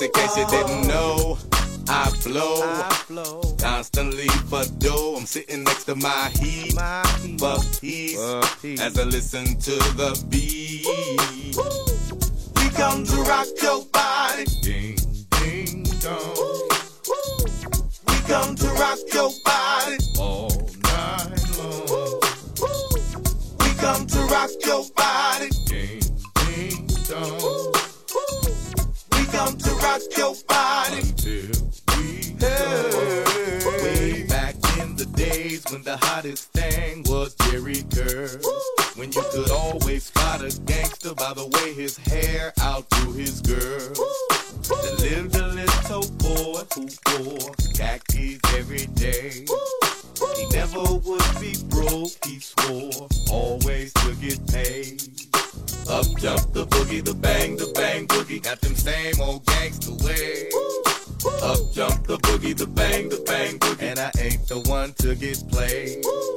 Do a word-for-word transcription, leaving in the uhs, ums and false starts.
just in case you didn't know, I flow, I flow. constantly for dough. I'm sitting next to my heat, My heat. for peace, For peace. as I listen to the beat. We come to rock your body, ding, ding, dong. We come to rock your body all night long. We come to rock your body, ding, ding, dong. We come to rock your body until we go. Way back in the days when the hottest thing was Jerry Curl, when you could always spot a gangster by the way his hair outgrew his girl. There lived a little boy who wore khakis every day. He never would be broke, he swore, always to get paid. Up jump the boogie, the bang, the bang boogie, got them same old gangster ways. Up jump the boogie, the bang, the bang boogie, and I ain't the one to get played.